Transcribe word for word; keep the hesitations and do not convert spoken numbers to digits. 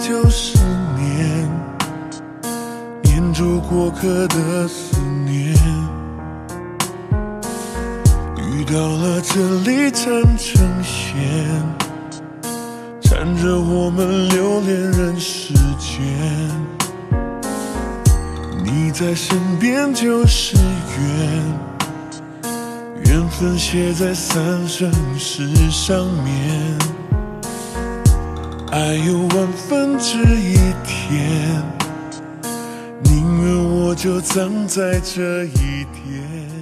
就是念，念住过客的思念。遇到了这里缠成线，缠着我们留恋人世间。你在身边就是缘，缘分写在三生石上面。爱有万分之一甜，宁愿我就葬在这一天。